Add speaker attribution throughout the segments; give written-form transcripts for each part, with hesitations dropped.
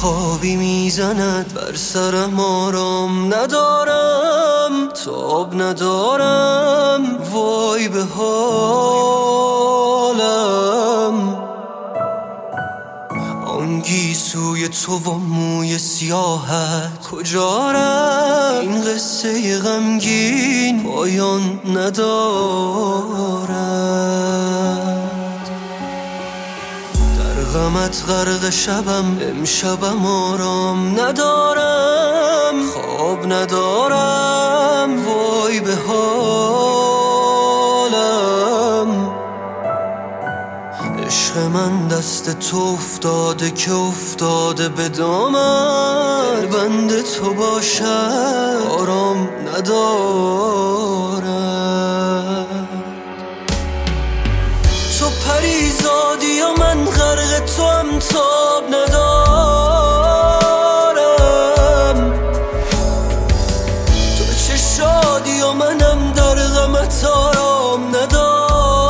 Speaker 1: خوابی میزند بر سرم، آرام ندارم، تاب ندارم، وای به حالم. آن گیسوی تو و موی سیاهت کجا رفت؟ این قصه غمگین پایان ندارد. در غمت غرق شبم، امشبم آرام ندارم، خواب ندارم، وای به حالم. عشق من دست تو افتاده که افتاده به دامن، دل بند تو باشد آرام ندارد. تو پریزادی و من غرق تو هم، تاب ندارم. تو چه شادی و منم در غمت آرام ندارم.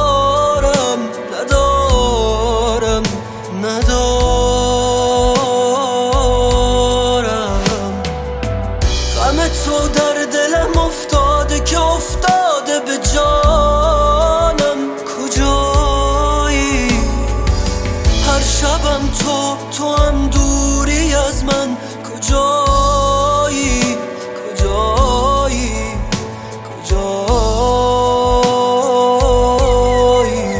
Speaker 1: غم تو در دلم افتاده که افتاده به جانم. کجایی؟ هر شبم تو هم دوری از من. کجایی؟ کجایی؟ کجایی؟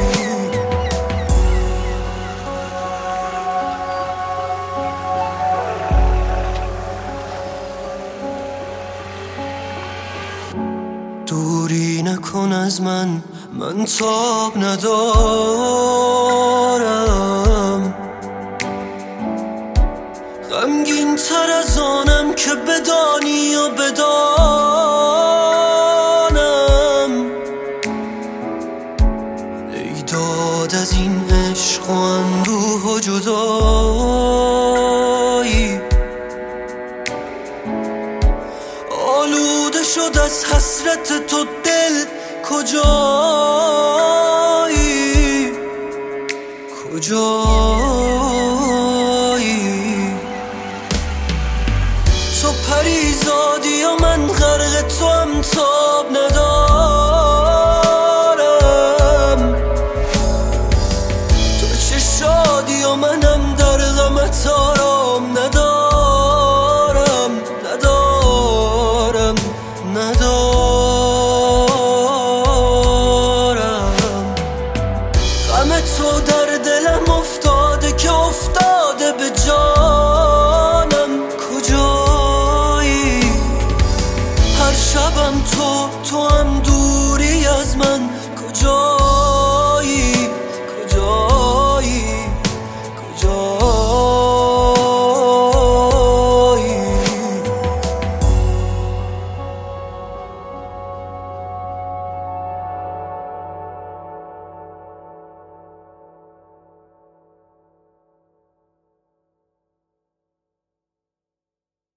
Speaker 1: دوری نکن از من تاب ندارم. غمگین تر از آنم که بدانی و بدانم. ای داد از این عشق و اندوه و جدایی، آلوده شد از حسرت تو دل. کجایی؟ کجایی؟